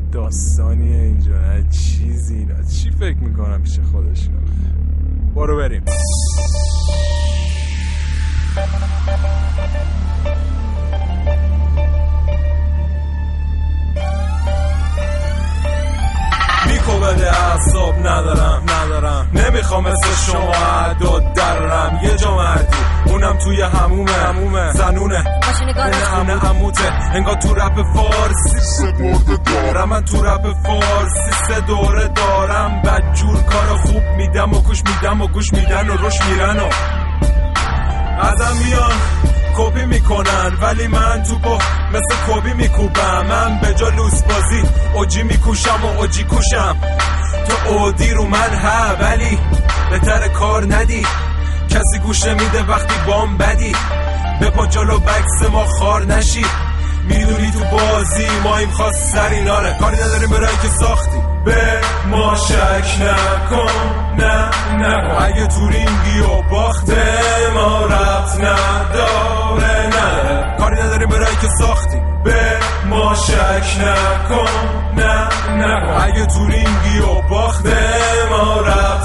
داستانیه اینجا، نه چیزی، نه چی فکر میکنم پیش خودشون. برو بریم. میکو بده اعصاب ندارم نمیخوام مثل شما عداد درم. یه جا مردی اونم توی همومه زنونه خونه عموته. انگار تو رپ فارسی 3 دوره دارم، من تو رپ فارسی 3 دوره دارم. بدجور کار خوب میدم و گوش میدن و روش میرن و ازم میان کپی میکنن، ولی من توپو مثل کوبی میکوبم. من به جا لوس بازی اوجی میکوشم و اوجی کوشم. تو اودی رو من ولی بهتر کار ندی. کسی گوش نمیده وقتی بام بدی. بپا جلو بکس ما خار نشی. میدونی تو بازی ما این خواست سریناره. کاری نداریم برای که ساختی به ما شک نکن. نه اگه تو رینگی و باخته ما ربط نداره. نه کاری نداریم برای که ساختی به ما شک نکن. نه اگه تو رینگی و باخته ما ربط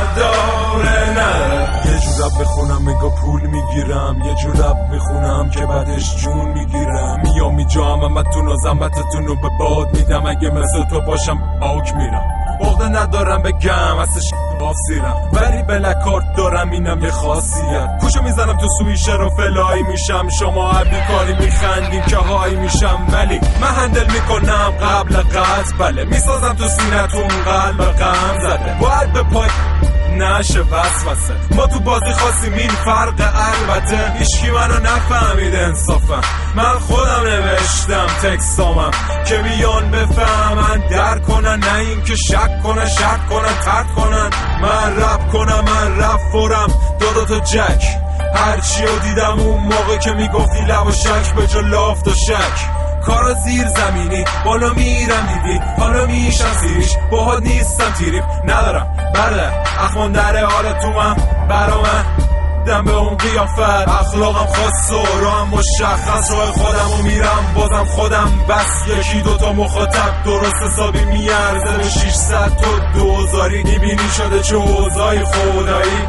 نداره. نه یه جور رب بخونم میگا پول میگیرم، یه جور رب میخونم که بعدش جون میگیرم. میام میجام همتون و زحمتتون رو به باد میدم. اگه مثل تو باشم آک میرم. عقده ندارم بگم اصلش آفسیرم، ولی بلکارت دارم اینم یه خاصیت. کوشو میزنم تو سویشه رو فلایی میشم. شما هر بیکاری میخندین که هایی میشم، ولی من هندل میکنم قبل قطع. بله میسازم تو سینتون قلب غم زده. باید به پای نشه وسوسه. ما تو بازی خواستیم این فرق. البته هیچکی منو نفهمید انصافا. من خودم نوشتم تکستامم که بیان بفهمن در کنن، نه این که شک کنن شک کنن ترد کنن. من رپ کنم من رپ فورم داداتو جک. هرچی رو دیدم اون موقع که میگفتی لب و شک به جا لافت و شک. کارا زیر زمینی بالا میرم دیدی، حالا میشم زیریش. باهات نیستم تیریب ندارم بله اخوان در حالت تو من برا من دم به اون قیافت. اخلاقم خاص و راهم مشخص. راه خودم و میرم بازم خودم بس. یکی دوتا مخاطب درست حسابی میارزه به 600 تو 2000. میبینی شده چه اوضاعی خدایی.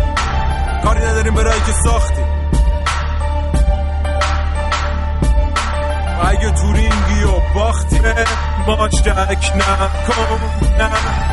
کاری نداریم برای که ساختی. اگه تو رینگی و باختی ما شک نکن.